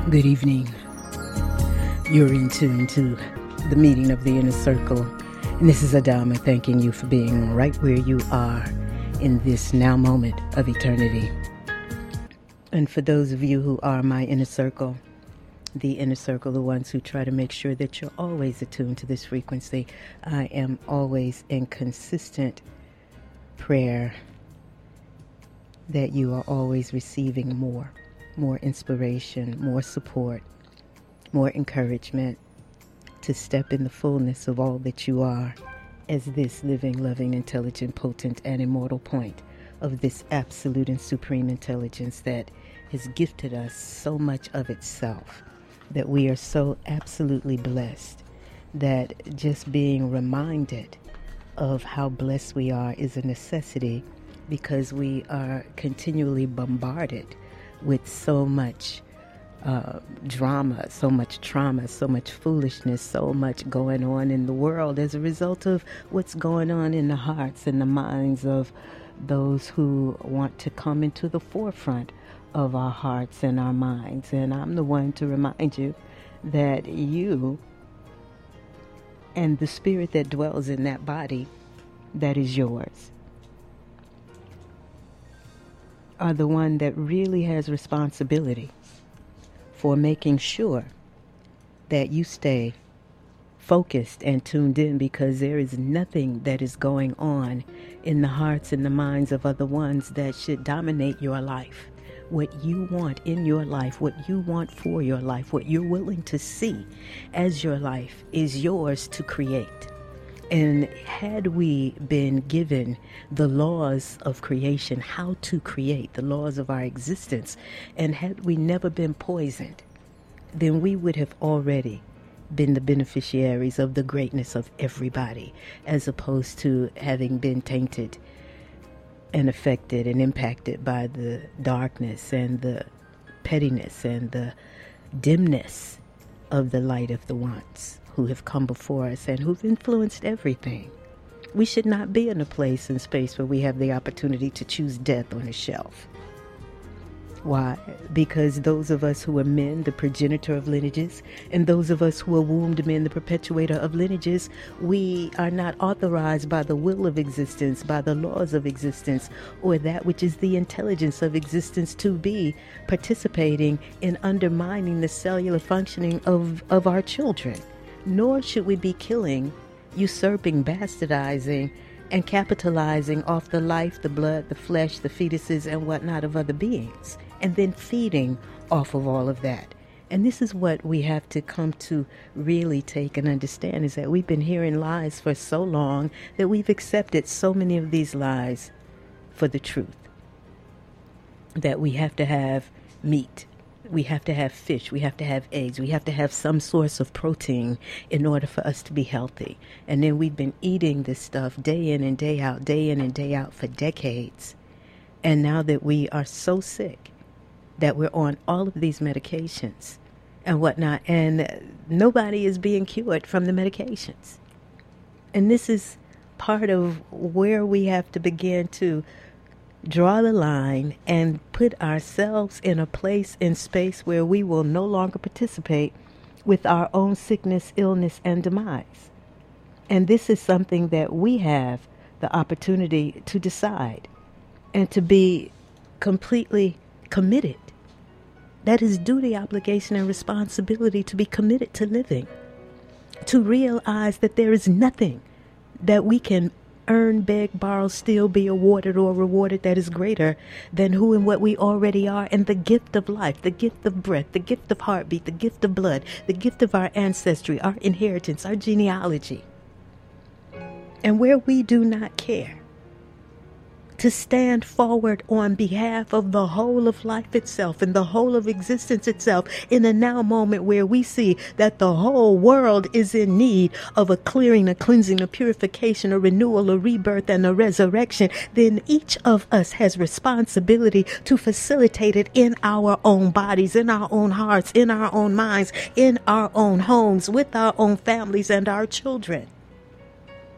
Good evening. You're in tune to the meeting of the Inner Circle. And this is Adama thanking you for being right where you are in this now moment of eternity. And for those of you who are my inner circle, the inner circle, the ones who try to make sure that you're always attuned to this frequency, I am always in consistent prayer that you are always receiving more inspiration, more support, more encouragement to step in the fullness of all that you are as this living, loving, intelligent, potent, and immortal point of this absolute and supreme intelligence that has gifted us so much of itself, that we are so absolutely blessed that just being reminded of how blessed we are is a necessity, because we are continually bombarded with so much drama, so much trauma, so much foolishness, so much going on in the world as a result of what's going on in the hearts and the minds of those who want to come into the forefront of our hearts and our minds. And I'm the one to remind you that you and the spirit that dwells in that body that is yours are the one that really has responsibility for making sure that you stay focused and tuned in, because there is nothing that is going on in the hearts and the minds of other ones that should dominate your life. What you want in your life, what you want for your life, what you're willing to see as your life is yours to create. And had we been given the laws of creation, how to create the laws of our existence, and had we never been poisoned, then we would have already been the beneficiaries of the greatness of everybody, as opposed to having been tainted and affected and impacted by the darkness and the pettiness and the dimness of the light of the ones who have come before us and who've influenced everything. We should not be in a place and space where we have the opportunity to choose death on a shelf. Why? Because those of us who are men, the progenitor of lineages, and those of us who are wombed men, the perpetuator of lineages, we are not authorized by the will of existence, by the laws of existence, or that which is the intelligence of existence to be participating in undermining the cellular functioning of our children. Nor should we be killing, usurping, bastardizing, and capitalizing off the life, the blood, the flesh, the fetuses, and whatnot of other beings, and then feeding off of all of that. And this is what we have to come to really take and understand, is that we've been hearing lies for so long that we've accepted so many of these lies for the truth. That we have to have meat, we have to have fish, we have to have eggs, we have to have some source of protein in order for us to be healthy. And then we've been eating this stuff day in and day out for decades. And now that we are so sick that we're on all of these medications and whatnot, and nobody is being cured from the medications. And this is part of where we have to begin to draw the line and put ourselves in a place and space where we will no longer participate with our own sickness, illness, and demise. And this is something that we have the opportunity to decide and to be completely committed. That is duty, obligation, and responsibility, to be committed to living, to realize that there is nothing that we can earn, beg, borrow, steal, be awarded or rewarded that is greater than who and what we already are, and the gift of life, the gift of breath, the gift of heartbeat, the gift of blood, the gift of our ancestry, our inheritance, our genealogy. And where we do not care to stand forward on behalf of the whole of life itself and the whole of existence itself in a now moment where we see that the whole world is in need of a clearing, a cleansing, a purification, a renewal, a rebirth, and a resurrection, then each of us has responsibility to facilitate it in our own bodies, in our own hearts, in our own minds, in our own homes, with our own families and our children.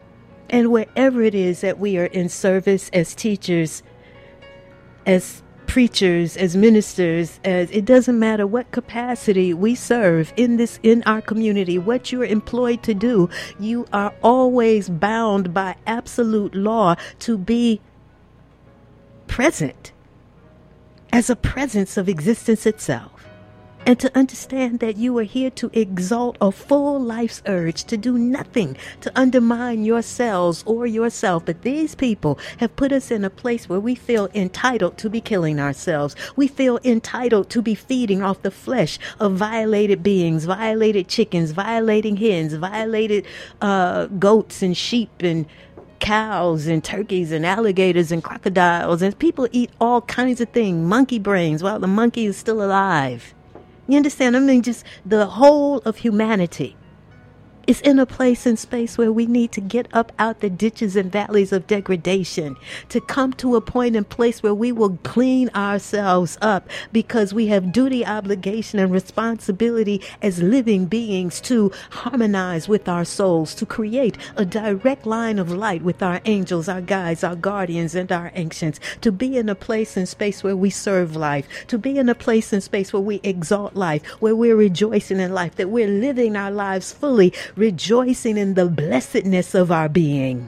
And wherever it is that we are in service as teachers, as preachers, as ministers, as it doesn't matter what capacity we serve in our community, what you're employed to do, you are always bound by absolute law to be present as a presence of existence itself. And to understand that you are here to exalt a full life's urge, to do nothing to undermine yourselves or yourself. But these people have put us in a place where we feel entitled to be killing ourselves. We feel entitled to be feeding off the flesh of violated beings, violated chickens, violating hens, violated goats and sheep and cows and turkeys and alligators and crocodiles. And people eat all kinds of things, monkey brains, while the monkey is still alive. You understand? I mean, just the whole of humanity is in a place and space where we need to get up out the ditches and valleys of degradation, to come to a point and place where we will clean ourselves up, because we have duty, obligation, and responsibility as living beings to harmonize with our souls, to create a direct line of light with our angels, our guides, our guardians, and our ancients, to be in a place and space where we serve life, to be in a place and space where we exalt life, where we're rejoicing in life, that we're living our lives fully, rejoicing in the blessedness of our being.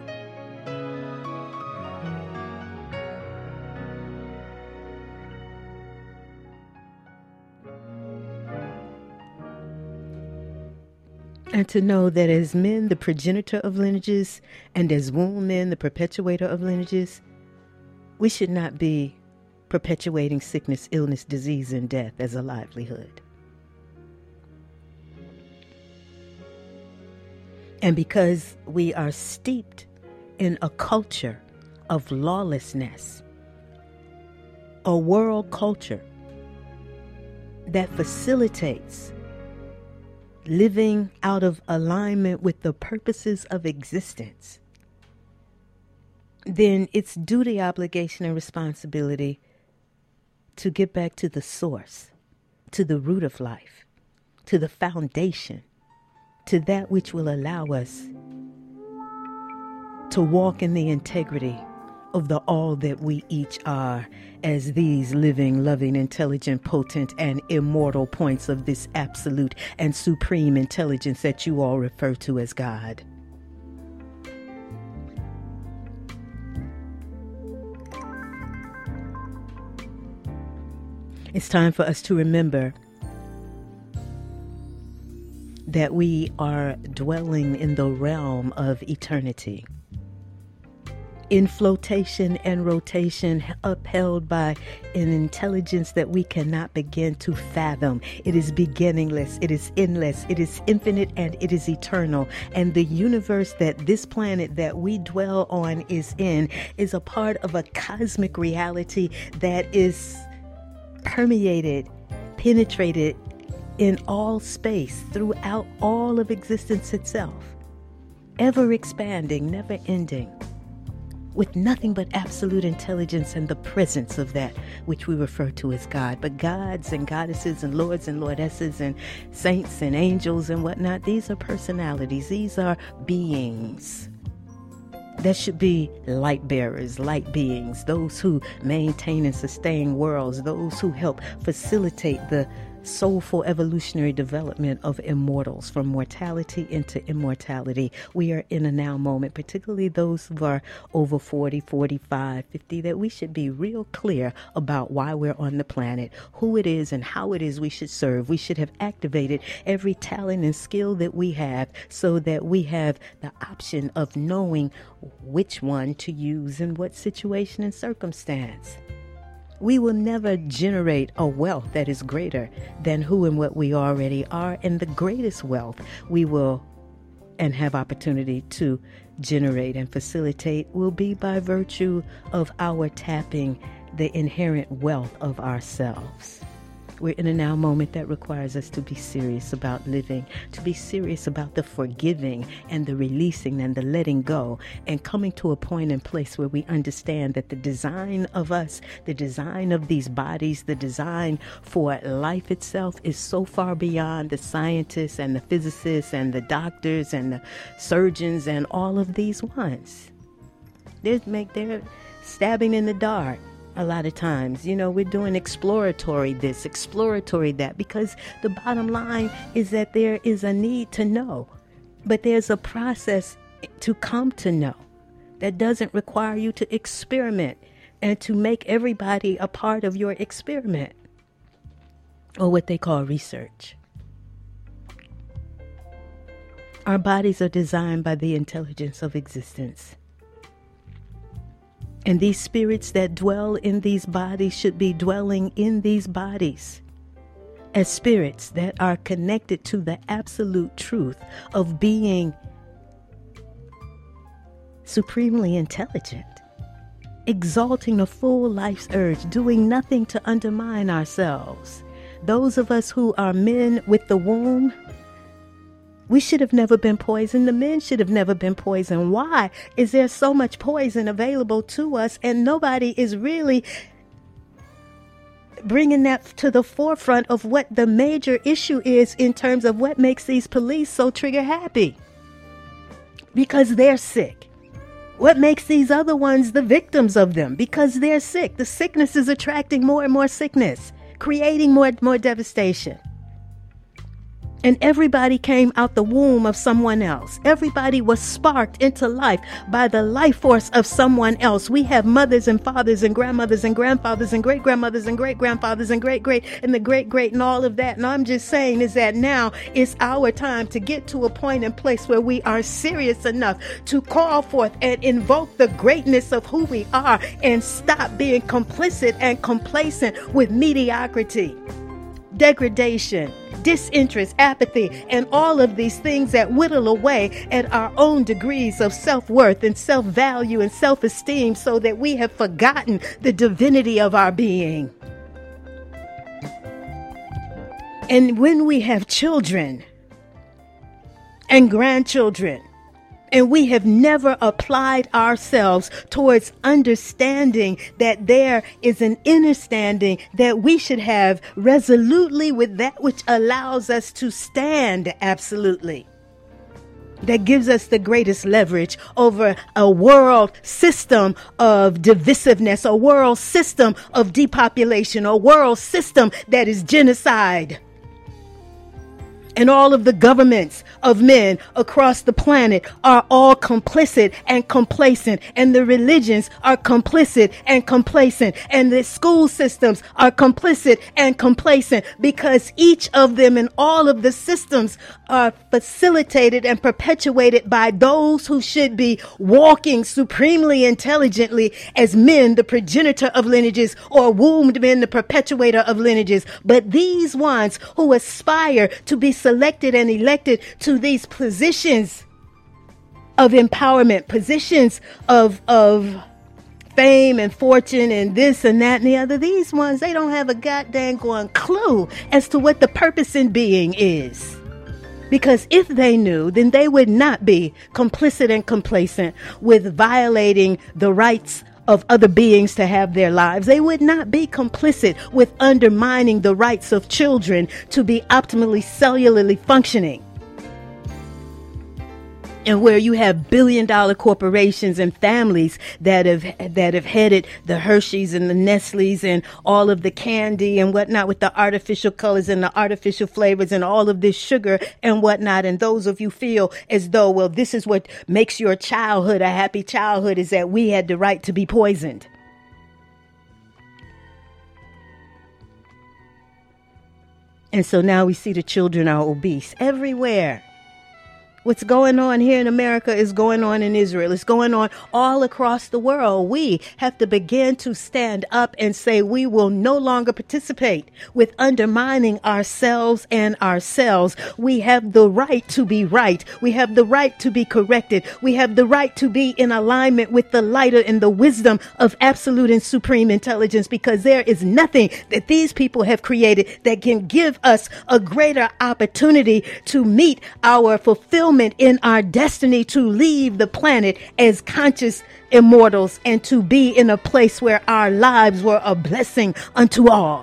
And to know that as men, the progenitor of lineages, and as womb men, the perpetuator of lineages, we should not be perpetuating sickness, illness, disease, and death as a livelihood. And because we are steeped in a culture of lawlessness, a world culture that facilitates living out of alignment with the purposes of existence, then it's duty, obligation, and responsibility to get back to the source, to the root of life, to the foundation, to that which will allow us to walk in the integrity of the all that we each are as these living, loving, intelligent, potent, and immortal points of this absolute and supreme intelligence that you all refer to as God. It's time for us to remember that we are dwelling in the realm of eternity, in flotation and rotation, upheld by an intelligence that we cannot begin to fathom. It is beginningless, it is endless, it is infinite, and it is eternal. And the universe that this planet that we dwell on is in is a part of a cosmic reality that is permeated, penetrated in all space, throughout all of existence itself, ever expanding, never ending, with nothing but absolute intelligence and the presence of that which we refer to as God. But gods and goddesses and lords and lordesses and saints and angels and whatnot, these are personalities, these are beings that should be light bearers, light beings, those who maintain and sustain worlds, those who help facilitate the soulful evolutionary development of immortals from mortality into immortality. We are in a now moment, particularly those who are over 40, 45, 50, that we should be real clear about why we're on the planet, who it is and how it is we should serve. We should have activated every talent and skill that we have so that we have the option of knowing which one to use in what situation and circumstance. We will never generate a wealth that is greater than who and what we already are. And the greatest wealth we will and have opportunity to generate and facilitate will be by virtue of our tapping the inherent wealth of ourselves. We're in a now moment that requires us to be serious about living, to be serious about the forgiving and the releasing and the letting go, and coming to a point and place where we understand that the design of us, the design of these bodies, the design for life itself is so far beyond the scientists and the physicists and the doctors and the surgeons and all of these ones. They're stabbing in the dark A lot of times, we're doing exploratory this, exploratory that, because the bottom line is that there is a need to know, but there's a process to come to know that doesn't require you to experiment and to make everybody a part of your experiment, or what they call research. Our bodies are designed by the intelligence of existence. And these spirits that dwell in these bodies should be dwelling in these bodies as spirits that are connected to the absolute truth of being supremely intelligent, exalting the full life's urge, doing nothing to undermine ourselves. Those of us who are men with the womb, we should have never been poisoned. The men should have never been poisoned. Why is there so much poison available to us and nobody is really bringing that to the forefront of what the major issue is in terms of what makes these police so trigger happy? Because they're sick. What makes these other ones the victims of them? Because they're sick. The sickness is attracting more and more sickness, creating more devastation. And everybody came out the womb of someone else. Everybody was sparked into life by the life force of someone else. We have mothers and fathers and grandmothers and grandfathers and great-grandmothers and great-grandfathers and great-great and the great-great and all of that. And I'm just saying is that now it's our time to get to a point and place where we are serious enough to call forth and invoke the greatness of who we are and stop being complicit and complacent with mediocrity, degradation, disinterest, apathy, and all of these things that whittle away at our own degrees of self-worth and self-value and self-esteem, so that we have forgotten the divinity of our being. And when we have children and grandchildren, and we have never applied ourselves towards understanding that there is an understanding that we should have resolutely with that which allows us to stand absolutely, that gives us the greatest leverage over a world system of divisiveness, a world system of depopulation, a world system that is genocide. And all of the governments of men across the planet are all complicit and complacent. And the religions are complicit and complacent. And the school systems are complicit and complacent, because each of them and all of the systems are facilitated and perpetuated by those who should be walking supremely intelligently as men, the progenitor of lineages, or wombed men, the perpetuator of lineages. But these ones who aspire to be selected and elected to these positions of empowerment, positions of fame and fortune and this and that and the other, these ones, they don't have a goddamn clue as to what the purpose in being is. Because if they knew, then they would not be complicit and complacent with violating the rights of other beings to have their lives. They would not be complicit with undermining the rights of children to be optimally cellularly functioning. And where you have billion-dollar corporations and families that have headed the Hershey's and the Nestle's and all of the candy and whatnot with the artificial colors and the artificial flavors and all of this sugar and whatnot. And those of you feel as though, well, this is what makes your childhood a happy childhood, is that we had the right to be poisoned. And so now we see the children are obese everywhere. What's going on here in America is going on in Israel. It's going on all across the world. We have to begin to stand up and say we will no longer participate with undermining ourselves and ourselves. We have the right to be right. We have the right to be corrected. We have the right to be in alignment with the light and the wisdom of absolute and supreme intelligence, because there is nothing that these people have created that can give us a greater opportunity to meet our fulfillment in our destiny to leave the planet as conscious immortals and to be in a place where our lives were a blessing unto all.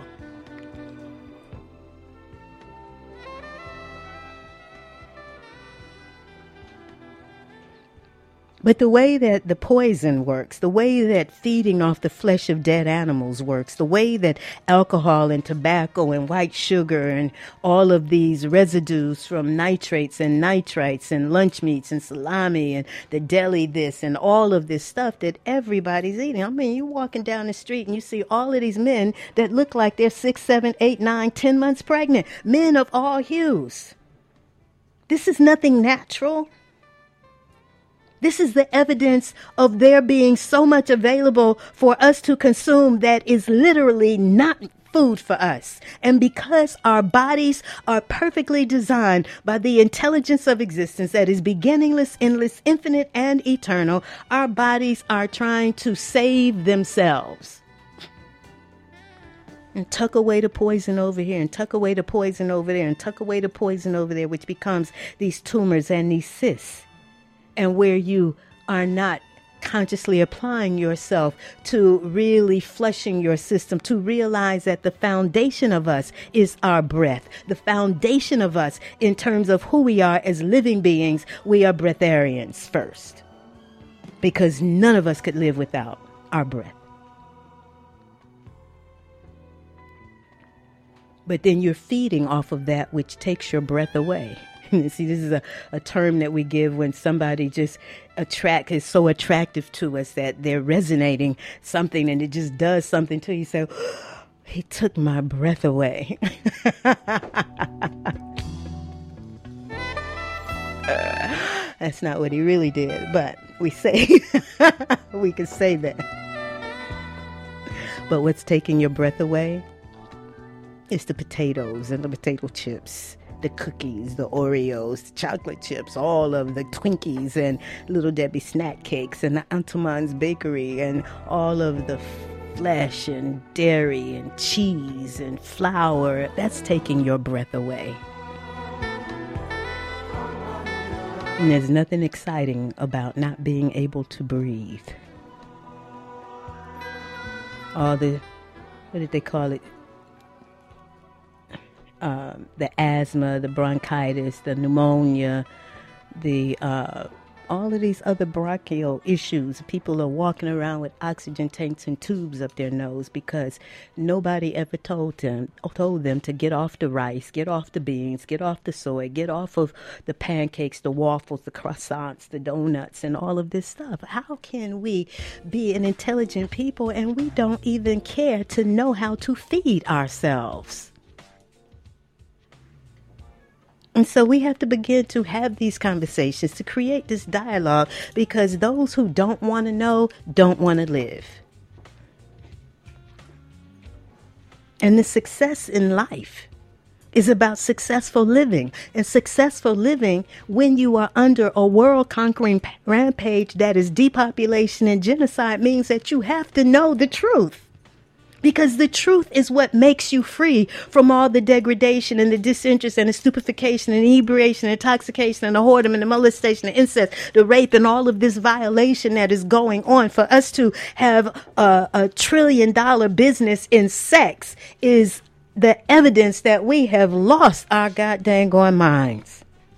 But the way that the poison works, the way that feeding off the flesh of dead animals works, the way that alcohol and tobacco and white sugar and all of these residues from nitrates and nitrites and lunch meats and salami and the deli this and all of this stuff that everybody's eating. I mean, you're walking down the street and you see all of these men that look like they're 6, 7, 8, 9, 10 months pregnant. Men of all hues. This is nothing natural. This is the evidence of there being so much available for us to consume that is literally not food for us. And because our bodies are perfectly designed by the intelligence of existence that is beginningless, endless, infinite, and eternal, our bodies are trying to save themselves. And tuck away the poison over here and tuck away the poison over there and tuck away the poison over there, which becomes these tumors and these cysts. And where you are not consciously applying yourself to really flushing your system, to realize that the foundation of us is our breath. The foundation of us in terms of who we are as living beings, we are breatharians first. Because none of us could live without our breath. But then you're feeding off of that which takes your breath away. See, this is a term that we give when somebody just is so attractive to us that they're resonating something and it just does something to you. So, he took my breath away. That's not what he really did, but we say, we can say that. But what's taking your breath away is the potatoes and the potato chips. The cookies, the Oreos, the chocolate chips, all of the Twinkies and Little Debbie snack cakes and the Entenmann's bakery and all of the flesh and dairy and cheese and flour. That's taking your breath away. And there's nothing exciting about not being able to breathe. All the, what did they call it? The asthma, the bronchitis, the pneumonia, the all of these other bronchial issues. People are walking around with oxygen tanks and tubes up their nose because nobody ever told them to get off the rice, get off the beans, get off the soy, get off of the pancakes, the waffles, the croissants, the donuts, and all of this stuff. How can we be an intelligent people and we don't even care to know how to feed ourselves? And so we have to begin to have these conversations, to create this dialogue, because those who don't want to know don't want to live. And the success in life is about successful living. And successful living, when you are under a world-conquering rampage that is depopulation and genocide, means that you have to know the truth. Because the truth is what makes you free from all the degradation and the disinterest and the stupefaction and the inebriation and intoxication and the whoredom and the molestation and incest, the rape and all of this violation that is going on. For us to have a $1 trillion business in sex is the evidence that we have lost our goddamn minds.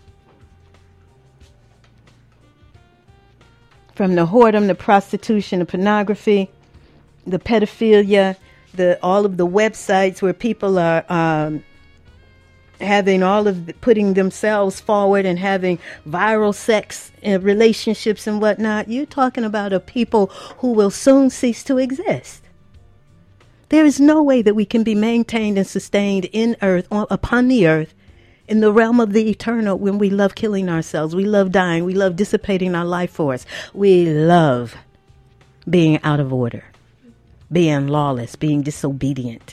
From the whoredom, the prostitution, the pornography, the pedophilia, all of the websites where people are having putting themselves forward and having viral sex relationships and whatnot. You're talking about a people who will soon cease to exist. There is no way that we can be maintained and sustained in earth, upon the earth, in the realm of the eternal, when we love killing ourselves, we love dying, we love dissipating our life force, we love being out of order, being lawless, being disobedient,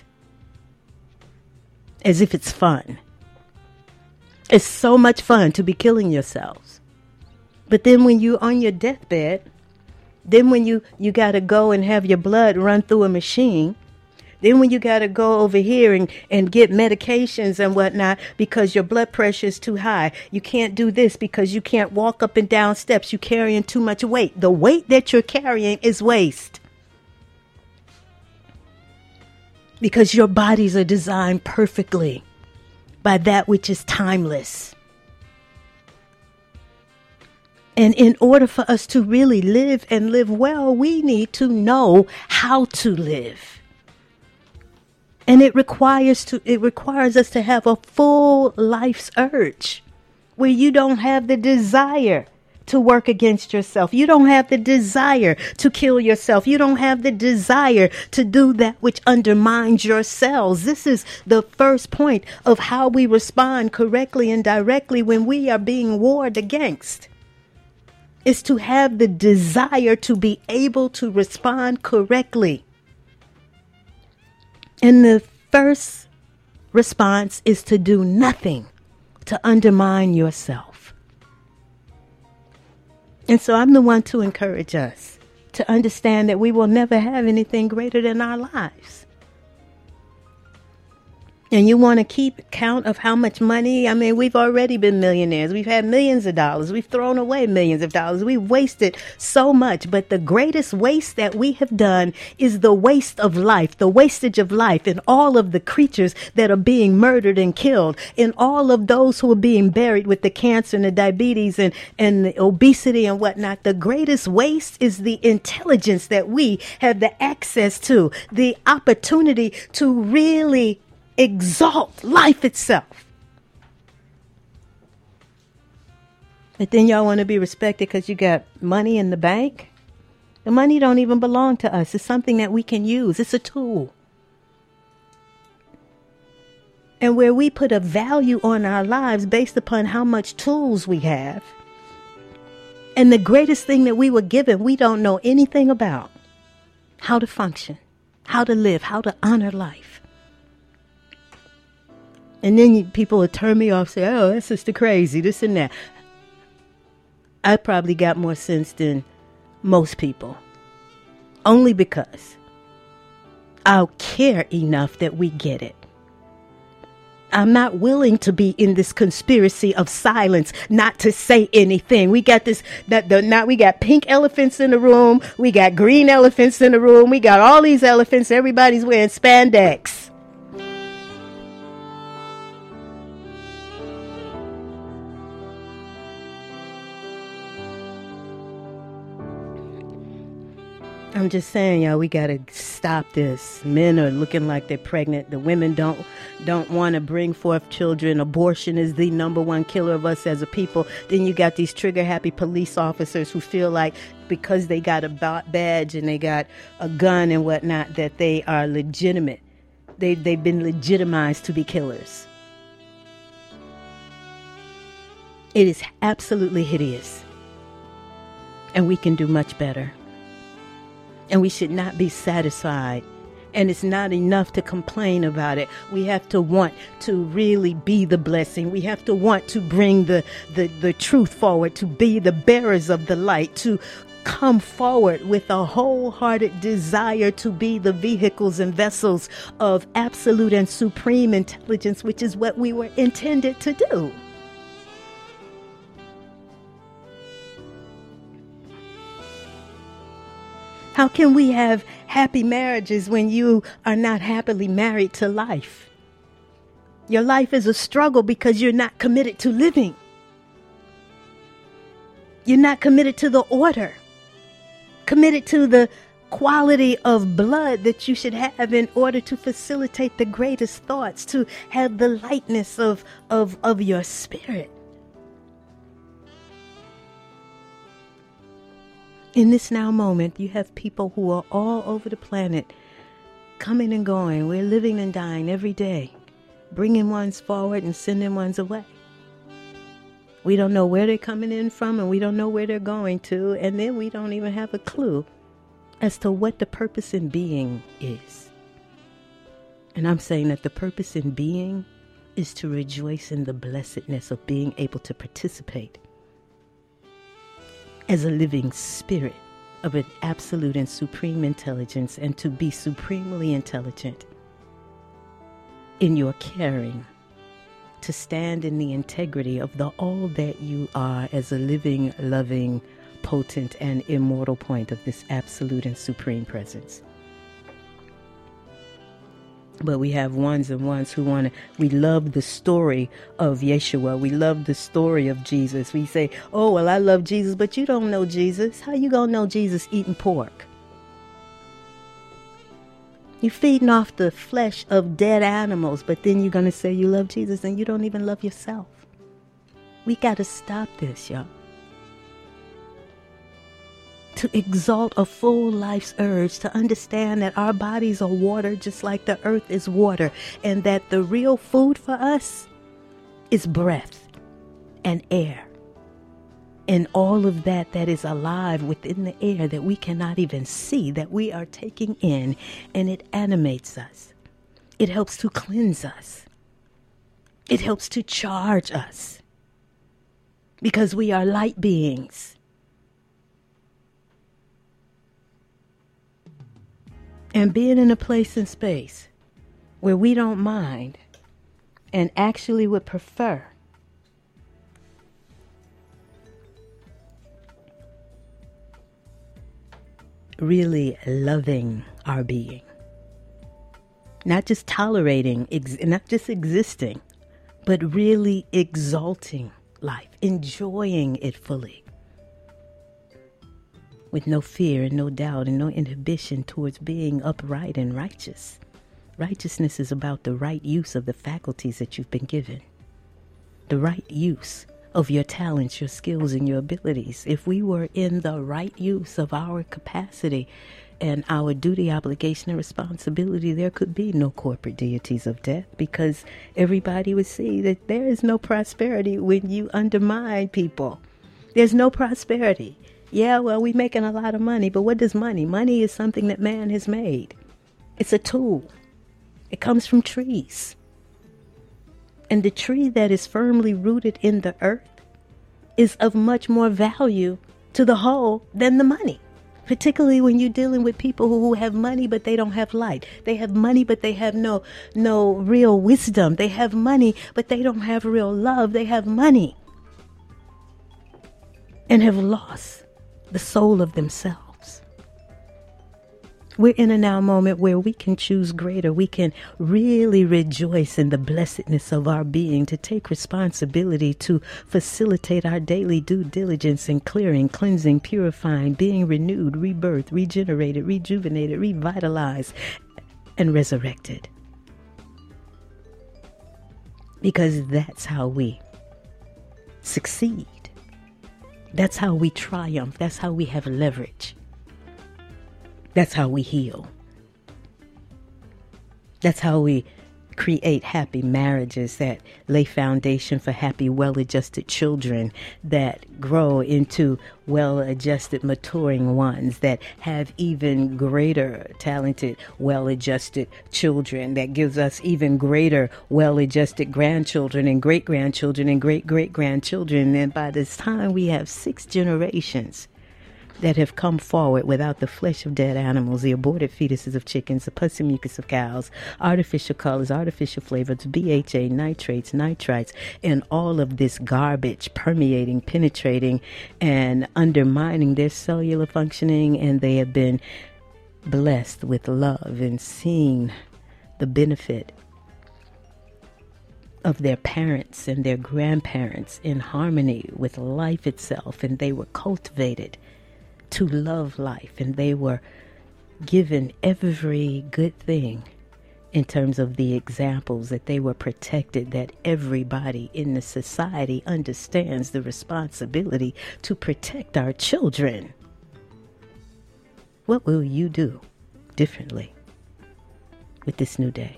as if it's fun. It's so much fun to be killing yourselves. But then when you're on your deathbed, then when you got to go and have your blood run through a machine, then when you got to go over here and get medications and whatnot because your blood pressure is too high. You can't do this because you can't walk up and down steps. You're carrying too much weight. The weight that you're carrying is waste. Because your bodies are designed perfectly by that which is timeless. And in order for us to really live and live well, we need to know how to live. And it requires us to have a full life's urge where you don't have the desire to work against yourself. You don't have the desire to kill yourself. You don't have the desire to do that which undermines your cells. This is the first point of how we respond correctly and directly when we are being warred against. Is to have the desire to be able to respond correctly. And the first response is to do nothing to undermine yourself. And so I'm the one to encourage us to understand that we will never have anything greater than our lives. And you want to keep count of how much money? I mean, we've already been millionaires. We've had millions of dollars. We've thrown away millions of dollars. We've wasted so much. But the greatest waste that we have done is the waste of life, the wastage of life, and all of the creatures that are being murdered and killed, and all of those who are being buried with the cancer and the diabetes and the obesity and whatnot. The greatest waste is the intelligence that we have the access to, the opportunity to really exalt life itself. But then y'all want to be respected because you got money in the bank. The money don't even belong to us. It's something that we can use. It's a tool. And where we put a value on our lives based upon how much tools we have, and the greatest thing that we were given, we don't know anything about how to function, how to live, how to honor life. And then people will turn me off, say, oh, that's just crazy, this and that. I probably got more sense than most people. Only because I'll care enough that we get it. I'm not willing to be in this conspiracy of silence, not to say anything. We got we got pink elephants in the room. We got green elephants in the room. We got all these elephants. Everybody's wearing spandex. I'm just saying, y'all, we got to stop this. Men are looking like they're pregnant. The women don't want to bring forth children. Abortion is the number one killer of us as a people. Then you got these trigger-happy police officers who feel like because they got a badge and they got a gun and whatnot, that they are legitimate. They've been legitimized to be killers. It is absolutely hideous. And we can do much better. And we should not be satisfied. And it's not enough to complain about it. We have to want to really be the blessing. We have to want to bring the truth forward, to be the bearers of the light, to come forward with a wholehearted desire to be the vehicles and vessels of absolute and supreme intelligence, which is what we were intended to do. How can we have happy marriages when you are not happily married to life? Your life is a struggle because you're not committed to living. You're not committed to the order, committed to the quality of blood that you should have in order to facilitate the greatest thoughts, to have the lightness of your spirit. In this now moment, you have people who are all over the planet coming and going. We're living and dying every day, bringing ones forward and sending ones away. We don't know where they're coming in from, and we don't know where they're going to, and then we don't even have a clue as to what the purpose in being is. And I'm saying that the purpose in being is to rejoice in the blessedness of being able to participate as a living spirit of an absolute and supreme intelligence, and to be supremely intelligent in your caring, to stand in the integrity of the all that you are as a living, loving, potent, and immortal point of this absolute and supreme presence. But we have ones and ones who we love the story of Yeshua. We love the story of Jesus. We say, oh, well, I love Jesus, but you don't know Jesus. How you going to know Jesus eating pork? You're feeding off the flesh of dead animals, but then you're going to say you love Jesus and you don't even love yourself. We got to stop this, y'all. To exalt a full life's urge, to understand that our bodies are water just like the earth is water, and that the real food for us is breath and air and all of that is alive within the air that we cannot even see, that we are taking in, and it animates us. It helps to cleanse us. It helps to charge us because we are light beings. And being in a place and space where we don't mind and actually would prefer really loving our being. Not just tolerating, not just existing, but really exalting life, enjoying it fully. With no fear and no doubt and no inhibition towards being upright and righteous. Righteousness is about the right use of the faculties that you've been given. The right use of your talents, your skills, and your abilities. If we were in the right use of our capacity and our duty, obligation, and responsibility, there could be no corporate deities of death, because everybody would see that there is no prosperity when you undermine people. There's no prosperity. Yeah, well, we're making a lot of money, but what does money? Money is something that man has made. It's a tool. It comes from trees. And the tree that is firmly rooted in the earth is of much more value to the whole than the money. Particularly when you're dealing with people who have money, but they don't have light. They have money, but they have no real wisdom. They have money, but they don't have real love. They have money and have lost the soul of themselves. We're in a now moment where we can choose greater. We can really rejoice in the blessedness of our being, to take responsibility to facilitate our daily due diligence in clearing, cleansing, purifying, being renewed, rebirthed, regenerated, rejuvenated, revitalized, and resurrected. Because that's how we succeed. That's how we triumph. That's how we have leverage. That's how we heal. That's how we create happy marriages that lay foundation for happy, well-adjusted children that grow into well-adjusted, maturing ones that have even greater talented, well-adjusted children that gives us even greater, well-adjusted grandchildren and great-grandchildren and great-great-grandchildren. And by this time, we have 6 generations that have come forward without the flesh of dead animals, the aborted fetuses of chickens, the pus and mucus of cows, artificial colors, artificial flavors, BHA, nitrates, nitrites, and all of this garbage permeating, penetrating, and undermining their cellular functioning. And they have been blessed with love and seeing the benefit of their parents and their grandparents in harmony with life itself. And they were cultivated to love life, and they were given every good thing in terms of the examples, that they were protected, that everybody in the society understands the responsibility to protect our children. What will you do differently with this new day?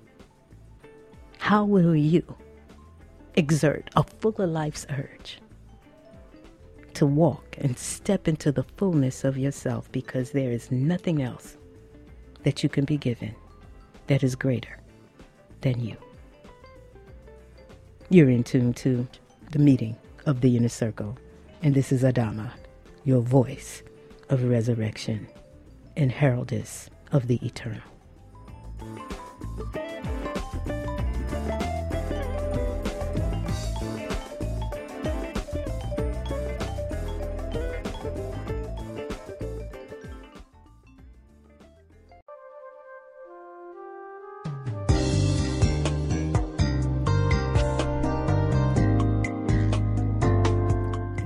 How will you exert a fuller life's urge to walk and step into the fullness of yourself, because there is nothing else that you can be given that is greater than you. You're in tune to the meeting of the inner circle, and this is Adama, your voice of resurrection and heraldess of the eternal.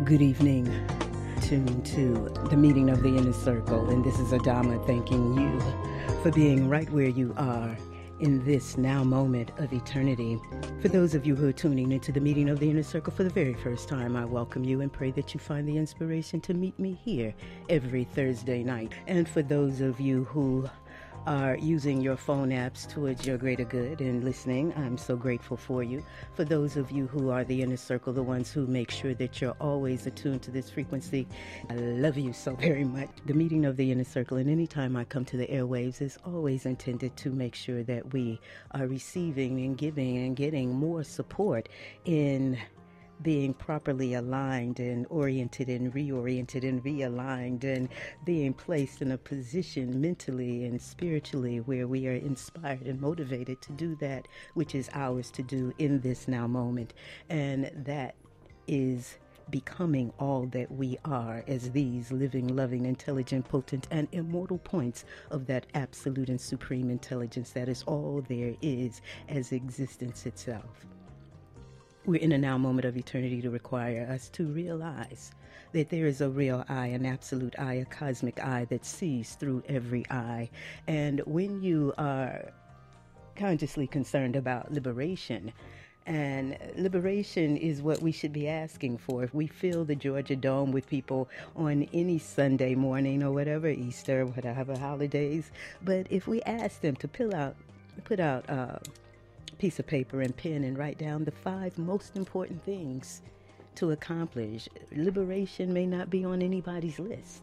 Good evening. Tuned to the meeting of the Inner Circle, and this is Adama thanking you for being right where you are in this now moment of eternity. For those of you who are tuning into the meeting of the Inner Circle for the very first time, I welcome you and pray that you find the inspiration to meet me here every Thursday night. And for those of you who are using your phone apps towards your greater good and listening, I'm so grateful for you. For those of you who are the Inner Circle, the ones who make sure that you're always attuned to this frequency, I love you so very much. The meeting of the Inner Circle, and any time I come to the airwaves, is always intended to make sure that we are receiving and giving and getting more support in being properly aligned and oriented and reoriented and realigned and being placed in a position mentally and spiritually where we are inspired and motivated to do that which is ours to do in this now moment. And that is becoming all that we are as these living, loving, intelligent, potent, and immortal points of that absolute and supreme intelligence that is all there is as existence itself. We're in a now moment of eternity to require us to realize that there is a real I, an absolute I, a cosmic I that sees through every eye. And when you are consciously concerned about liberation, and liberation is what we should be asking for. If we fill the Georgia Dome with people on any Sunday morning or whatever, Easter, whatever holidays, but if we ask them to put out piece of paper and pen and write down the 5 most important things to accomplish, liberation may not be on anybody's list.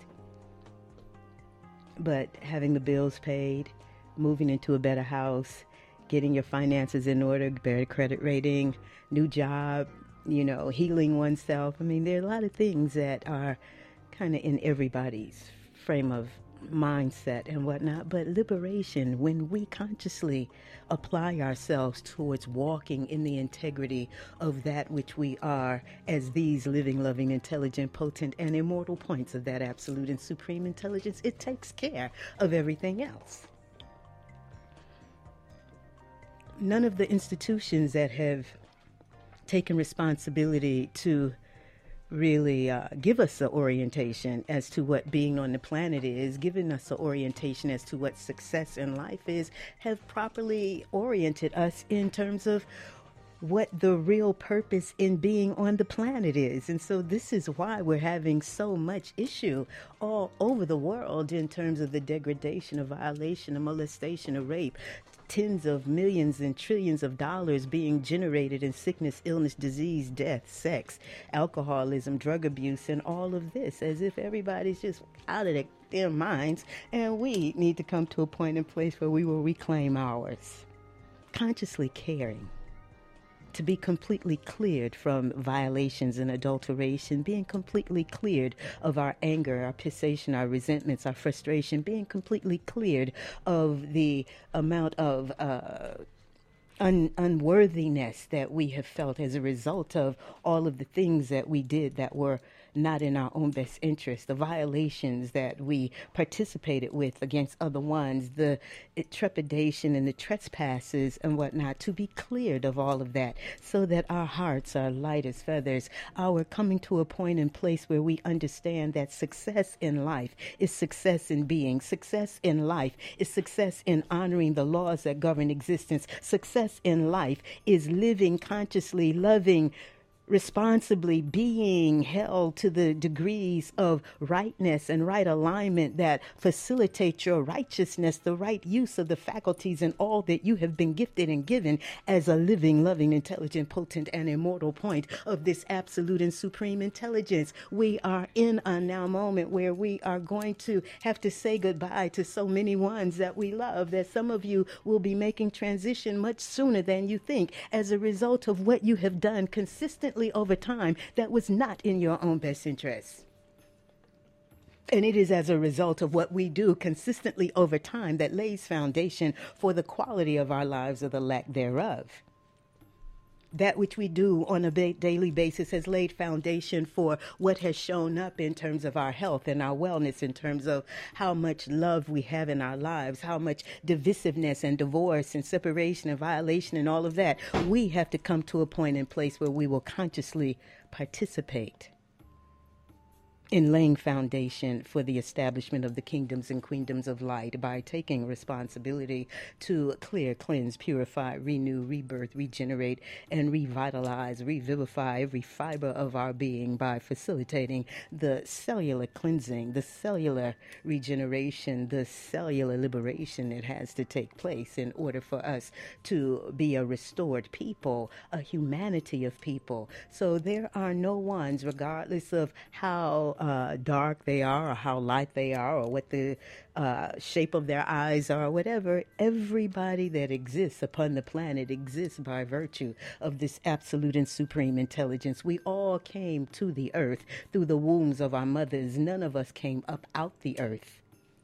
But having the bills paid, moving into a better house, getting your finances in order, better credit rating, new job, healing oneself. I mean, there are a lot of things that are kind of in everybody's frame of mindset and whatnot, but liberation, when we consciously apply ourselves towards walking in the integrity of that which we are as these living, loving, intelligent, potent, and immortal points of that absolute and supreme intelligence, it takes care of everything else. None of the institutions that have taken responsibility to really give us an orientation as to what being on the planet is, giving us an orientation as to what success in life is, have properly oriented us in terms of what the real purpose in being on the planet is. And so this is why we're having so much issue all over the world in terms of the degradation, of violation, of molestation, of rape, tens of millions and trillions of dollars being generated in sickness, illness, disease, death, sex, alcoholism, drug abuse, and all of this, as if everybody's just out of their minds, and we need to come to a point and place where we will reclaim ours. Consciously caring, to be completely cleared from violations and adulteration, being completely cleared of our anger, our pisation, our resentments, our frustration, being completely cleared of the amount of unworthiness that we have felt as a result of all of the things that we did that were not in our own best interest, the violations that we participated with against other ones, the trepidation and the trespasses and whatnot, to be cleared of all of that so that our hearts are light as feathers. Our coming to a point and place where we understand that success in life is success in being. Success in life is success in honoring the laws that govern existence. Success in life is living consciously, loving, responsibly, being held to the degrees of rightness and right alignment that facilitate your righteousness, the right use of the faculties and all that you have been gifted and given as a living, loving, intelligent, potent, and immortal point of this absolute and supreme intelligence. We are in a now moment where we are going to have to say goodbye to so many ones that we love, that some of you will be making transition much sooner than you think as a result of what you have done consistently over time that was not in your own best interest. And it is as a result of what we do consistently over time that lays foundation for the quality of our lives or the lack thereof. That which we do on a daily basis has laid foundation for what has shown up in terms of our health and our wellness, in terms of how much love we have in our lives, how much divisiveness and divorce and separation and violation and all of that. We have to come to a point and place where we will consciously participate in laying foundation for the establishment of the kingdoms and queendoms of light by taking responsibility to clear, cleanse, purify, renew, rebirth, regenerate, and revitalize, revivify every fiber of our being by facilitating the cellular cleansing, the cellular regeneration, the cellular liberation that has to take place in order for us to be a restored people, a humanity of people. So there are no ones, regardless of how dark they are or how light they are or what the shape of their eyes are or whatever. Everybody that exists upon the planet exists by virtue of this absolute and supreme intelligence. We all came to the earth through the wombs of our mothers. None of us came up out the earth.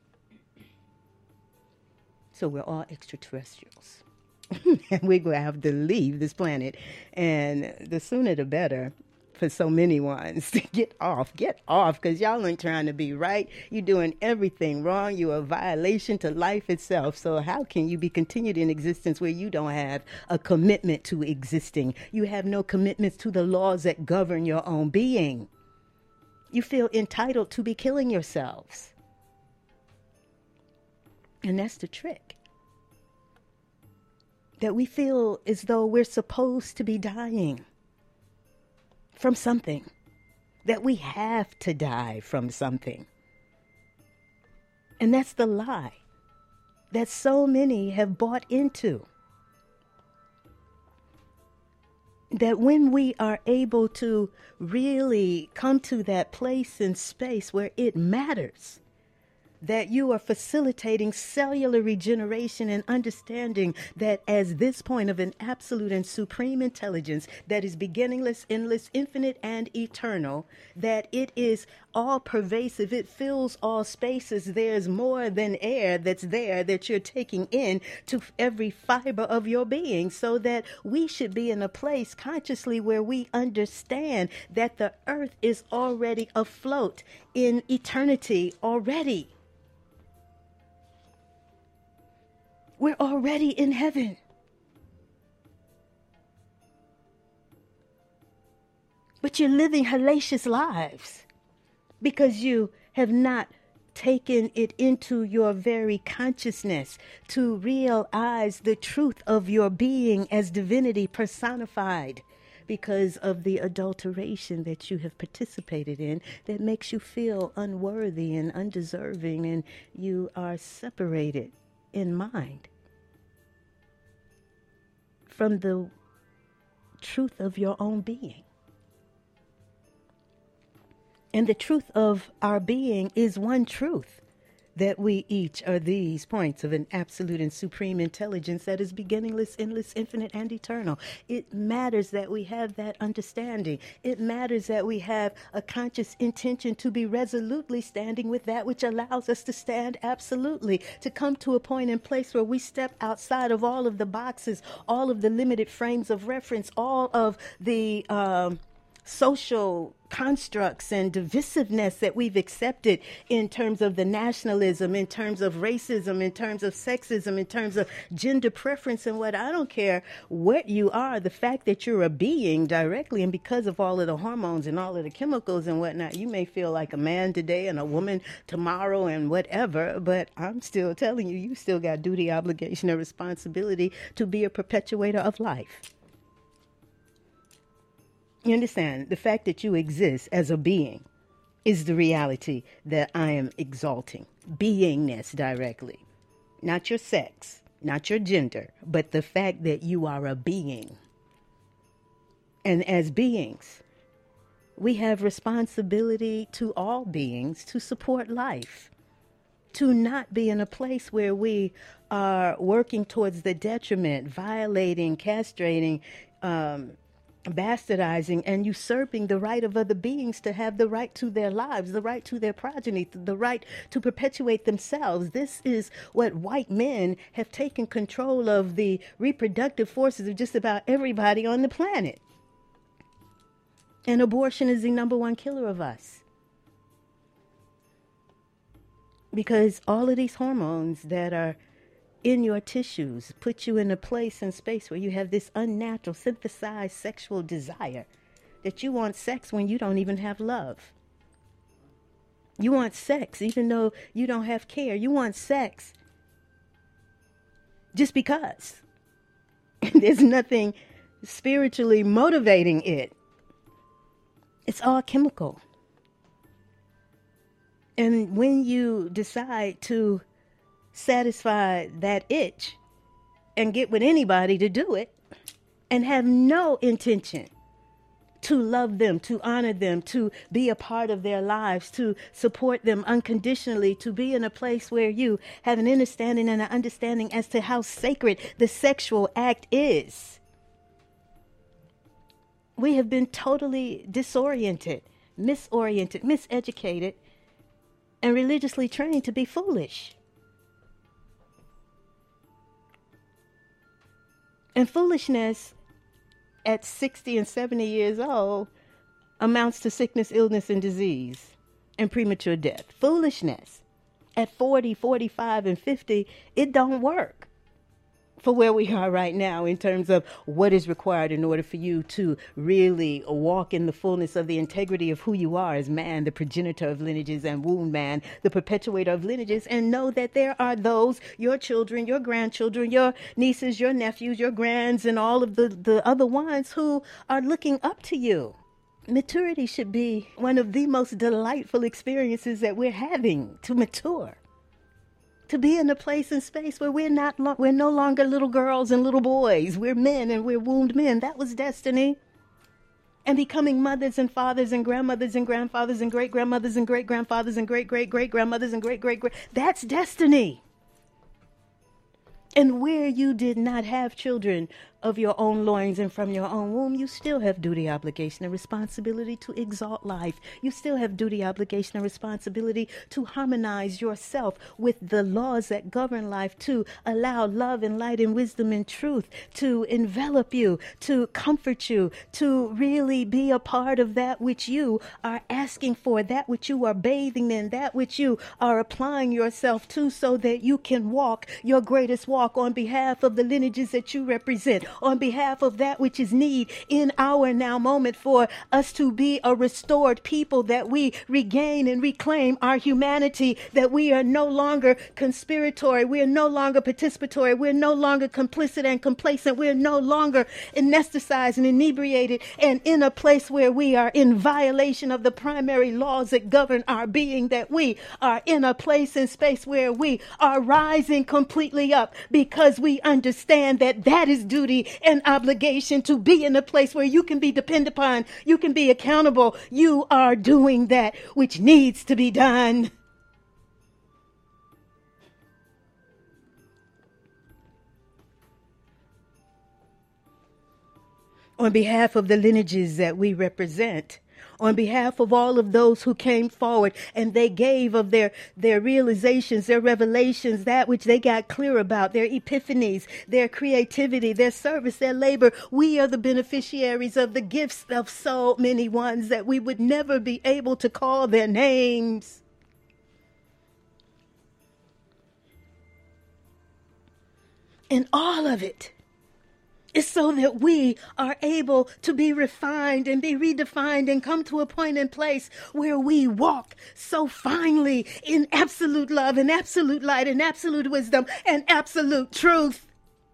So we're all extraterrestrials. And we're going to have to leave this planet. And the sooner the better for so many ones to get off, because y'all ain't trying to be right. You're doing everything wrong. You're a violation to life itself. So how can you be continued in existence where you don't have a commitment to existing? You have no commitments to the laws that govern your own being. You feel entitled to be killing yourselves. And that's the trick. That we feel as though we're supposed to be dying from something, that we have to die from something. And that's the lie that so many have bought into. That when we are able to really come to that place and space where it matters, that you are facilitating cellular regeneration and understanding that as this point of an absolute and supreme intelligence that is beginningless, endless, infinite, and eternal, that it is all pervasive. It fills all spaces. There's more than air that's there that you're taking in to every fiber of your being, so that we should be in a place consciously where we understand that the earth is already afloat in eternity already. We're already in heaven. But you're living hellacious lives because you have not taken it into your very consciousness to realize the truth of your being as divinity personified, because of the adulteration that you have participated in that makes you feel unworthy and undeserving, and you are separated in mind from the truth of your own being. And the truth of our being is one truth, that we each are these points of an absolute and supreme intelligence that is beginningless, endless, infinite, and eternal. It matters that we have that understanding. It matters that we have a conscious intention to be resolutely standing with that which allows us to stand absolutely, to come to a point and place where we step outside of all of the boxes, all of the limited frames of reference, all of the social constructs and divisiveness that we've accepted in terms of the nationalism, in terms of racism, in terms of sexism, in terms of gender preference and what. I don't care what you are, the fact that you're a being directly, and because of all of the hormones and all of the chemicals and whatnot, you may feel like a man today and a woman tomorrow and whatever, but I'm still telling you, you still got duty, obligation, and responsibility to be a perpetuator of life. You understand? The fact that you exist as a being is the reality that I am exalting. Beingness directly. Not your sex, not your gender, but the fact that you are a being. And as beings, we have responsibility to all beings to support life. To not be in a place where we are working towards the detriment, violating, castrating, bastardizing and usurping the right of other beings to have the right to their lives, the right to their progeny, the right to perpetuate themselves. This is what white men have taken control of the reproductive forces of just about everybody on the planet. And abortion is the number one killer of us. Because all of these hormones that are in your tissues put you in a place and space where you have this unnatural synthesized sexual desire that you want sex when you don't even have love. You want sex, even though you don't have care. You want sex just because. There's nothing spiritually motivating it. It's all chemical. And when you decide to satisfy that itch and get with anybody to do it and have no intention to love them, to honor them, to be a part of their lives, to support them unconditionally, to be in a place where you have an understanding and an understanding as to how sacred the sexual act is. We have been totally disoriented, misoriented, miseducated, and religiously trained to be foolish. And foolishness at 60 and 70 years old amounts to sickness, illness, and disease, and premature death. Foolishness at 40, 45, and 50, it don't work for where we are right now in terms of what is required in order for you to really walk in the fullness of the integrity of who you are as man, the progenitor of lineages, and womb man, the perpetuator of lineages, and know that there are those, your children, your grandchildren, your nieces, your nephews, your grands, and all of the other ones who are looking up to you. Maturity should be one of the most delightful experiences that we're having, to mature. To be in a place and space where we're no longer little girls and little boys. We're men and we're wombed men. That was destiny. And becoming mothers and fathers and grandmothers and grandfathers and great-grandmothers and great-grandfathers and great-great-great-grandmothers and great-great-great. That's destiny. And where you did not have children of your own loins and from your own womb, you still have duty, obligation, and responsibility to exalt life. You still have duty, obligation, and responsibility to harmonize yourself with the laws that govern life, to allow love and light and wisdom and truth to envelop you, to comfort you, to really be a part of that which you are asking for, that which you are bathing in, that which you are applying yourself to, so that you can walk your greatest walk on behalf of the lineages that you represent, on behalf of that which is need in our now moment for us to be a restored people, that we regain and reclaim our humanity, that we are no longer conspiratory, we are no longer participatory, we're no longer complicit and complacent, we're no longer anesthetized and inebriated and in a place where we are in violation of the primary laws that govern our being, that we are in a place and space where we are rising completely up, because we understand that that is duty and obligation, to be in a place where you can be depended upon, you can be accountable, you are doing that which needs to be done. On behalf of the lineages that we represent, on behalf of all of those who came forward and they gave of their realizations, their revelations, that which they got clear about, their epiphanies, their creativity, their service, their labor. We are the beneficiaries of the gifts of so many ones that we would never be able to call their names. And all of it is so that we are able to be refined and be redefined and come to a point in place where we walk so finely in absolute love and absolute light and absolute wisdom and absolute truth,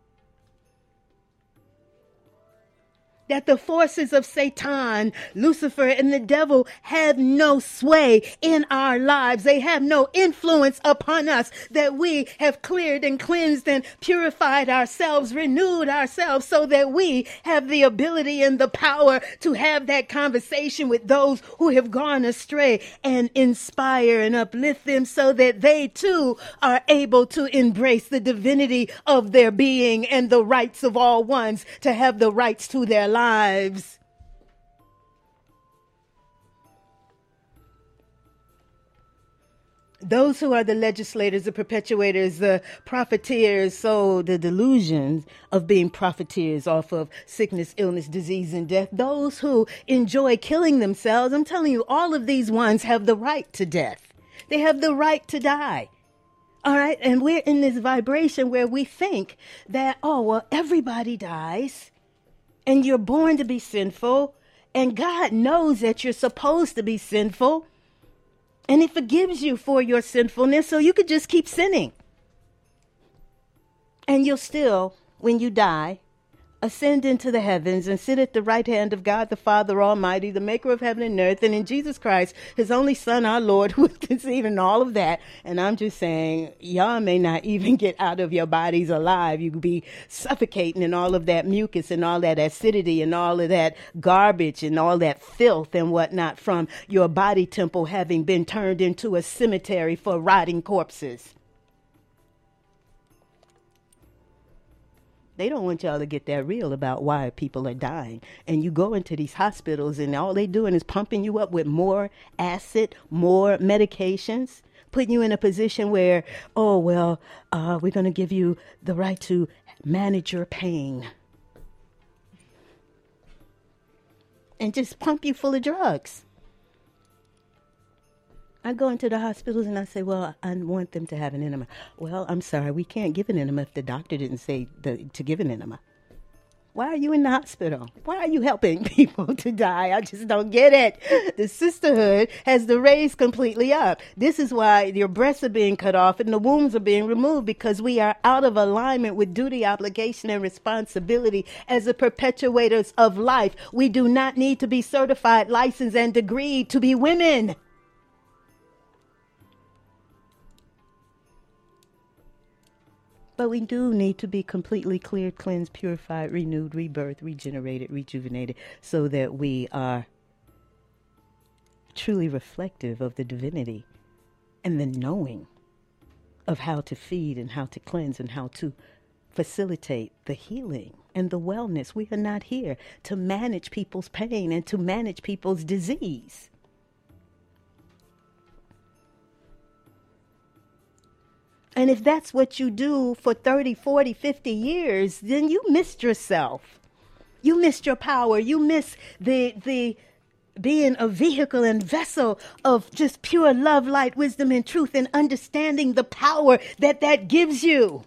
that the forces of Satan, Lucifer, and the devil have no sway in our lives. They have no influence upon us, that we have cleared and cleansed and purified ourselves, renewed ourselves, so that we have the ability and the power to have that conversation with those who have gone astray and inspire and uplift them, so that they too are able to embrace the divinity of their being and the rights of all ones to have the rights to their lives. Those who are the legislators, the perpetuators, the profiteers, so the delusions of being profiteers off of sickness, illness, disease, and death, those who enjoy killing themselves, I'm telling you, all of these ones have the right to death. They have the right to die. All right. And we're in this vibration where we think that, oh, well, everybody dies and you're born to be sinful and God knows that you're supposed to be sinful. And it forgives you for your sinfulness, so you could just keep sinning. And you'll still, when you die, ascend into the heavens and sit at the right hand of God the Father Almighty, the maker of heaven and earth, and in Jesus Christ, his only son, our Lord, who is conceiving all of that. And I'm just saying, y'all may not even get out of your bodies alive. You could be suffocating in all of that mucus and all that acidity and all of that garbage and all that filth and whatnot from your body temple having been turned into a cemetery for rotting corpses. They don't want y'all to get that real about why people are dying. And you go into these hospitals and all they doing is pumping you up with more acid, more medications, putting you in a position where, we're going to give you the right to manage your pain. And just pump you full of drugs. I go into the hospitals and I say, well, I want them to have an enema. Well, I'm sorry, we can't give an enema if the doctor didn't say to give an enema. Why are you in the hospital? Why are you helping people to die? I just don't get it. The sisterhood has the raised completely up. This is why your breasts are being cut off and the wombs are being removed, because we are out of alignment with duty, obligation, and responsibility as the perpetuators of life. We do not need to be certified, licensed, and degreed to be women. But we do need to be completely cleared, cleansed, purified, renewed, rebirthed, regenerated, rejuvenated, so that we are truly reflective of the divinity and the knowing of how to feed and how to cleanse and how to facilitate the healing and the wellness. We are not here to manage people's pain and to manage people's disease. And if that's what you do for 30, 40, 50 years, then you missed yourself. You missed your power. You miss the being a vehicle and vessel of just pure love, light, wisdom, and truth, and understanding the power that gives you.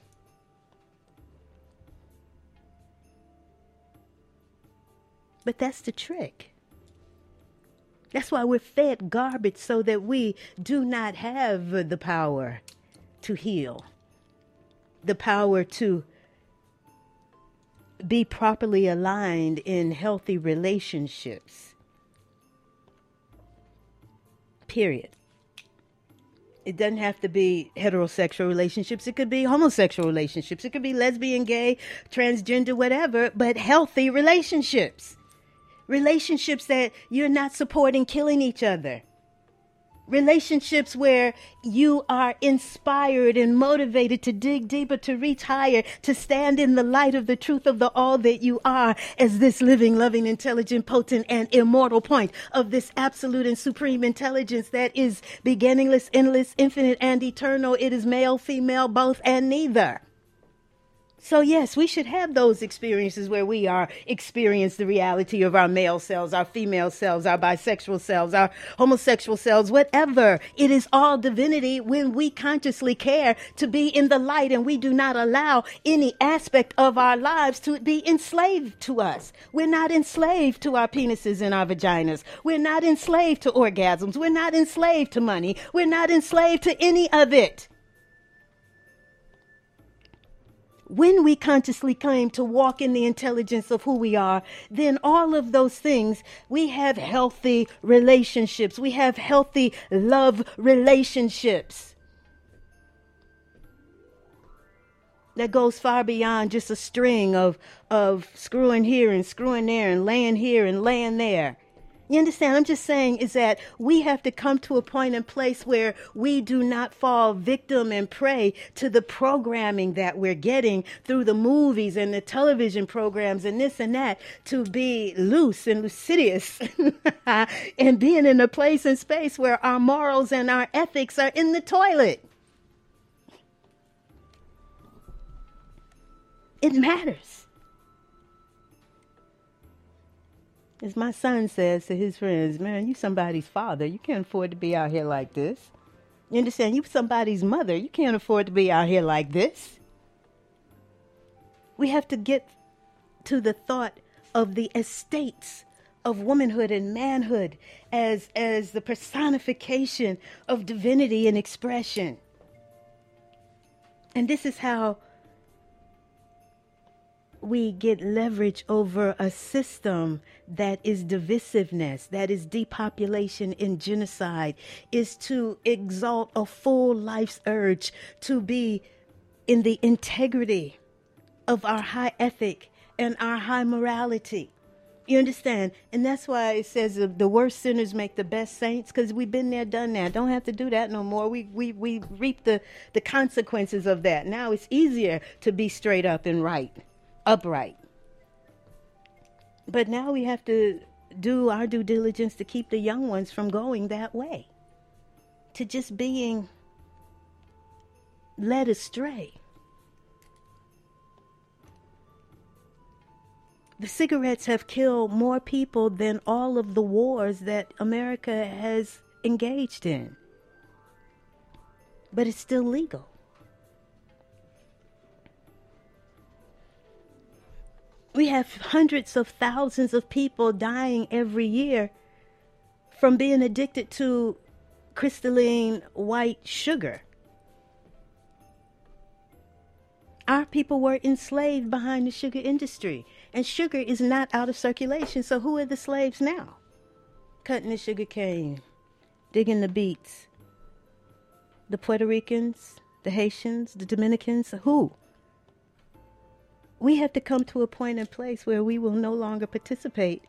But that's the trick. That's why we're fed garbage, so that we do not have the power to heal, the power to be properly aligned in healthy relationships. Period. It doesn't have to be heterosexual relationships. It could be homosexual relationships. It could be lesbian, gay, transgender, whatever, but healthy relationships. Relationships that you're not supporting killing each other. Relationships where you are inspired and motivated to dig deeper, to reach higher, to stand in the light of the truth of the all that you are as this living, loving, intelligent, potent, and immortal point of this absolute and supreme intelligence that is beginningless, endless, infinite, and eternal. It is male, female, both, and neither. So yes, we should have those experiences where we experience the reality of our male selves, our female selves, our bisexual selves, our homosexual selves, whatever. It is all divinity when we consciously care to be in the light, and we do not allow any aspect of our lives to be enslaved to us. We're not enslaved to our penises and our vaginas. We're not enslaved to orgasms. We're not enslaved to money. We're not enslaved to any of it. When we consciously claim to walk in the intelligence of who we are, then all of those things, we have healthy relationships. We have healthy love relationships. That goes far beyond just a string of screwing here and screwing there and laying here and laying there. You understand? I'm just saying is that we have to come to a point and place where we do not fall victim and prey to the programming that we're getting through the movies and the television programs and this and that, to be loose and lucidious and being in a place and space where our morals and our ethics are in the toilet. It matters. As my son says to his friends, man, you somebody's father. You can't afford to be out here like this. You understand? You somebody's mother. You can't afford to be out here like this. We have to get to the thought of the estates of womanhood and manhood as the personification of divinity and expression. And this is how we get leverage over a system that is divisiveness, that is depopulation and genocide, is to exalt a full life's urge to be in the integrity of our high ethic and our high morality. You understand? And that's why it says the worst sinners make the best saints, because we've been there, done that. Don't have to do that no more. We reap the consequences of that. Now it's easier to be straight up and right, upright. But now we have to do our due diligence to keep the young ones from going that way, to just being led astray. The cigarettes have killed more people than all of the wars that America has engaged in. But it's still legal. We have hundreds of thousands of people dying every year from being addicted to crystalline white sugar. Our people were enslaved behind the sugar industry. And sugar is not out of circulation. So who are the slaves now? Cutting the sugar cane, digging the beets. The Puerto Ricans, the Haitians, the Dominicans, who? We have to come to a point and place where we will no longer participate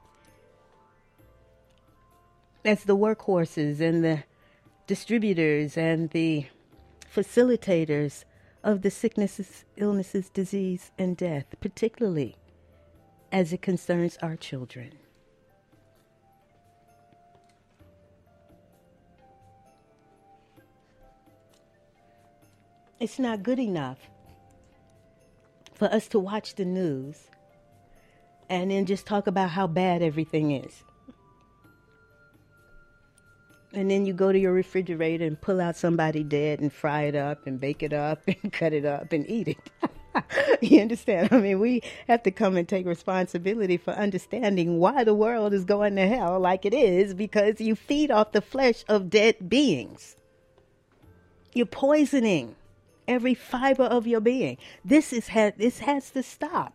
as the workhorses and the distributors and the facilitators of the sicknesses, illnesses, disease, and death, particularly as it concerns our children. It's not good enough for us to watch the news and then just talk about how bad everything is. And then you go to your refrigerator and pull out somebody dead and fry it up and bake it up and cut it up and eat it. You understand? I mean, we have to come and take responsibility for understanding why the world is going to hell like it is, because you feed off the flesh of dead beings. You're poisoning every fiber of your being. This has to stop.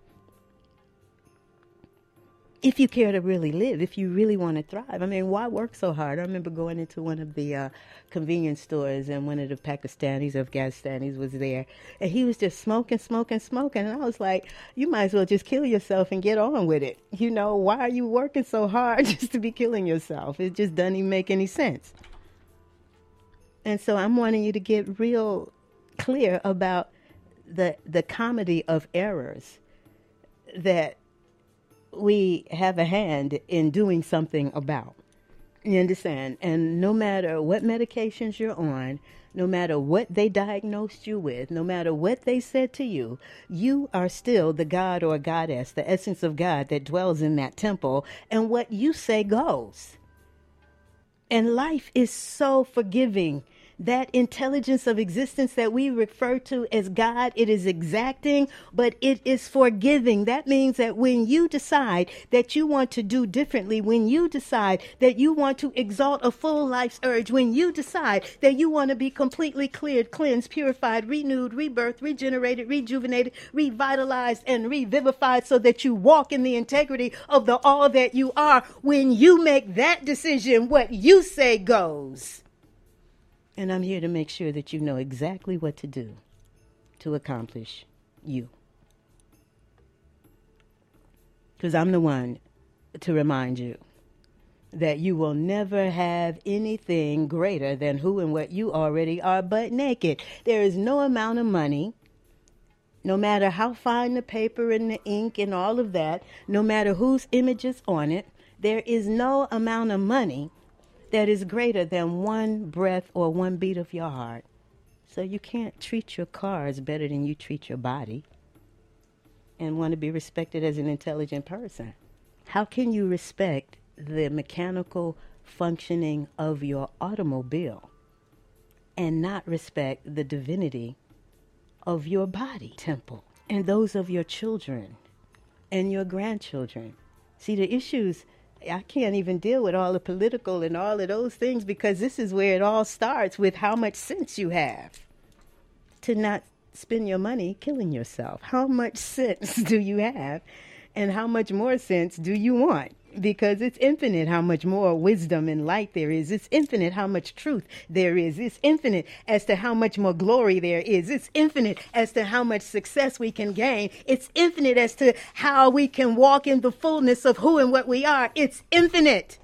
If you care to really live, if you really want to thrive. I mean, why work so hard? I remember going into one of the convenience stores, and one of the Pakistanis or Afghanistanis was there, and he was just smoking. And I was like, you might as well just kill yourself and get on with it. You know, why are you working so hard just to be killing yourself? It just doesn't even make any sense. And so I'm wanting you to get real clear about the comedy of errors that we have a hand in doing something about. You understand? And no matter what medications you're on, no matter what they diagnosed you with, no matter what they said to you, you are still the God or goddess, the essence of God that dwells in that temple, and what you say goes. And life is so forgiving. That intelligence of existence that we refer to as God, it is exacting, but it is forgiving. That means that when you decide that you want to do differently, when you decide that you want to exalt a full life's urge, when you decide that you want to be completely cleared, cleansed, purified, renewed, rebirthed, regenerated, rejuvenated, revitalized, and revivified, so that you walk in the integrity of the all that you are, when you make that decision, what you say goes. And I'm here to make sure that you know exactly what to do to accomplish you. Because I'm the one to remind you that you will never have anything greater than who and what you already are butt naked. There is no amount of money, no matter how fine the paper and the ink and all of that, no matter whose image is on it, there is no amount of money that is greater than one breath or one beat of your heart. So you can't treat your cars better than you treat your body and want to be respected as an intelligent person. How can you respect the mechanical functioning of your automobile and not respect the divinity of your body temple and those of your children and your grandchildren? See, the issues I can't even deal with all the political and all of those things, because this is where it all starts with how much sense you have to not spend your money killing yourself. How much sense do you have, and how much more sense do you want? Because it's infinite how much more wisdom and light there is. It's infinite how much truth there is. It's infinite as to how much more glory there is. It's infinite as to how much success we can gain. It's infinite as to how we can walk in the fullness of who and what we are. It's infinite.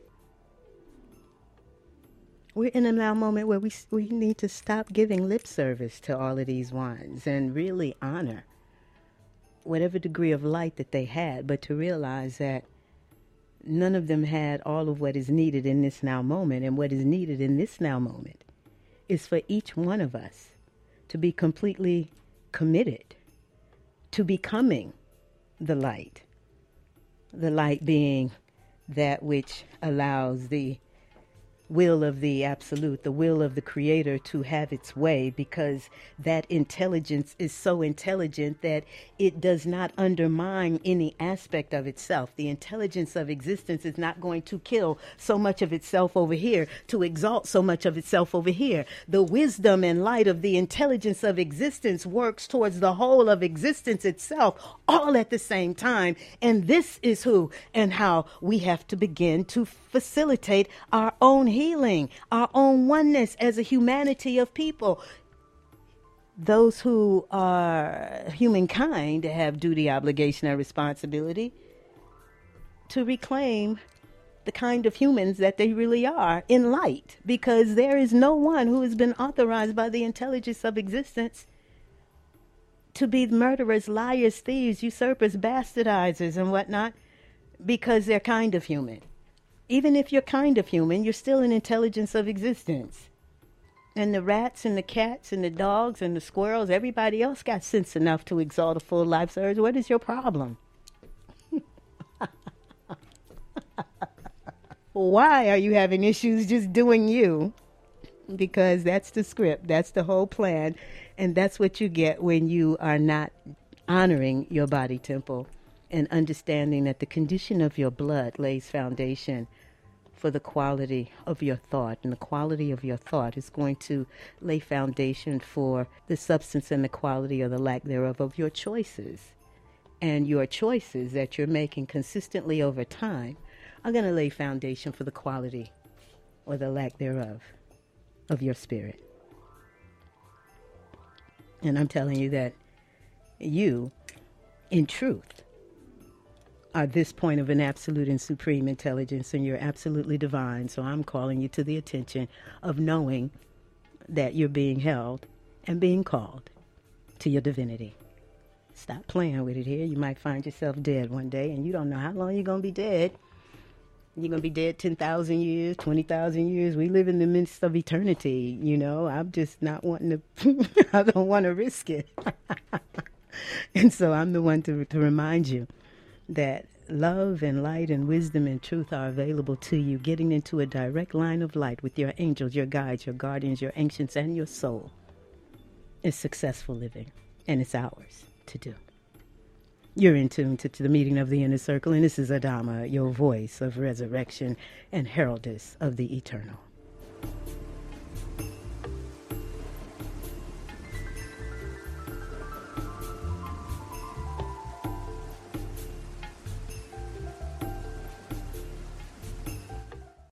We're in a now moment where we need to stop giving lip service to all of these ones and really honor whatever degree of light that they had, but to realize that none of them had all of what is needed in this now moment. And what is needed in this now moment is for each one of us to be completely committed to becoming the light. The light being that which allows the will of the absolute, the will of the creator to have its way, because that intelligence is so intelligent that it does not undermine any aspect of itself. The intelligence of existence is not going to kill so much of itself over here to exalt so much of itself over here. The wisdom and light of the intelligence of existence works towards the whole of existence itself, all at the same time. And this is who and how we have to begin to facilitate our own healing, our own oneness as a humanity of people. Those who are humankind have duty, obligation, and responsibility to reclaim the kind of humans that they really are in light, because there is no one who has been authorized by the intelligence of existence to be murderers, liars, thieves, usurpers, bastardizers, and whatnot, because they're kind of human. Even if you're kind of human, you're still an intelligence of existence. And the rats and the cats and the dogs and the squirrels, everybody else got sense enough to exalt a full life surge. What is your problem? Why are you having issues just doing you? Because that's the script, that's the whole plan, and that's what you get when you are not honoring your body temple and understanding that the condition of your blood lays foundation for the quality of your thought, and the quality of your thought is going to lay foundation for the substance and the quality or the lack thereof of your choices. And your choices that you're making consistently over time are going to lay foundation for the quality or the lack thereof of your spirit. And I'm telling you that you, in truth, are this point of an absolute and supreme intelligence, and you're absolutely divine. So I'm calling you to the attention of knowing that you're being held and being called to your divinity. Stop playing with it here. You might find yourself dead one day, and you don't know how long you're going to be dead. You're going to be dead 10,000 years, 20,000 years. We live in the midst of eternity, you know. I'm just not wanting to, I don't want to risk it. And so I'm the one to remind you that love and light and wisdom and truth are available to you. Getting into a direct line of light with your angels, your guides, your guardians, your ancients, and your soul is successful living, and it's ours to do. You're in tune to the meeting of the inner circle, and this is Adama, your voice of resurrection and heraldess of the eternal.